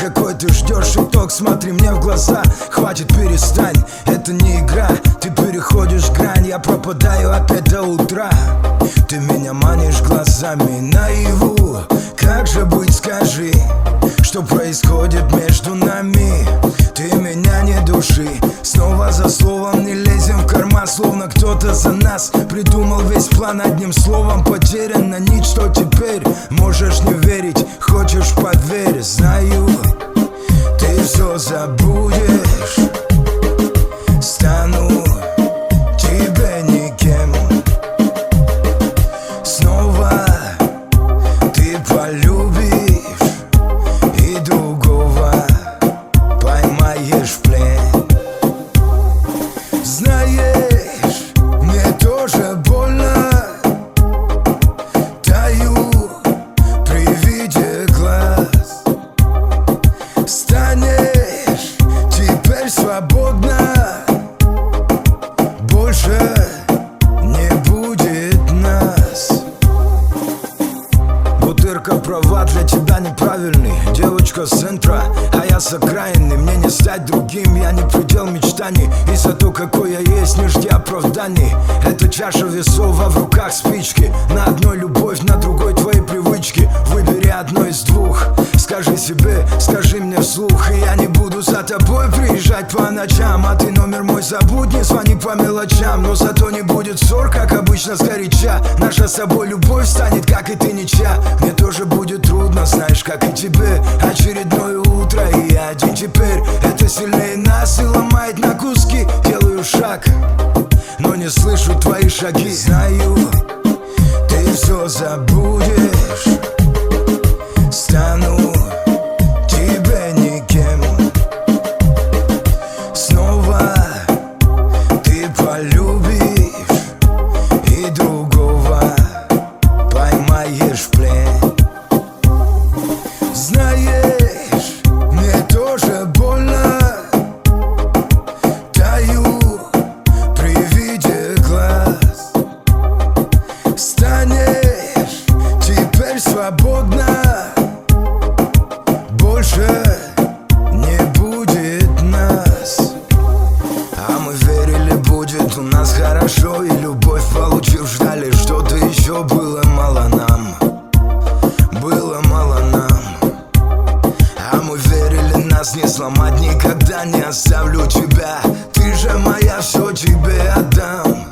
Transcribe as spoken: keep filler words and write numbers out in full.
какой ты ждешь итог, смотри мне в глаза. Хватит, перестань, это не игра. Ты переходишь грань, я пропадаю опять до утра. Ты меня манишь глазами наяву. Как же быть, скажи, что происходит между нами? Ты меня не души. Снова за словом не лезем в карман, словно кто-то за нас придумал весь план. Одним словом потеряна нить, что теперь можешь не верить, хочешь поверь. Знаю, ты все забудешь. Стану тебе никем. Снова ты полюбишь и другого поймаешь в плен. Знаешь, мне тоже больно. Таю при виде глаз. Станешь теперь свободна. Больше не будет нас. Бутырка права, для тебя неправильный. Девочка с центра, а я с окраины. Мне не стать другим, я не предел мечтаний. И за то, какой я есть, не жди оправданий. Это чаша весов, а в руках спички. На одной любовь, на другой твои привычки. Выбери одно из двух. Скажи себе, скажи мне вслух. И я не буду за тобой приезжать по ночам. А ты номер мой забудь, не звони по мелочам. Но зато не будет ссор, как обычно, сгоряча. Наша с собой любовь станет, как и ты, ничья. Мне тоже будет трудно, знаешь, как и тебе. Очередное утро, и я один теперь. Это сильнее нас и ломает на куски. Делаю шаг, но не слышу твои шаги. Знаю, ты все забудешь. Стану тебе никем. Снова ты полюбишь и другого поймаешь в плен. Знаешь, мне тоже больно. Таю при виде глаз. Станешь теперь свободна. Больше не будет нас. А мы верили, будет у нас хорошо. И любовь получив, ждали что-то еще. Было мало нам, было мало нам. А мы верили, нас не сломать никогда. Не оставлю тебя, ты же моя, все тебе отдам.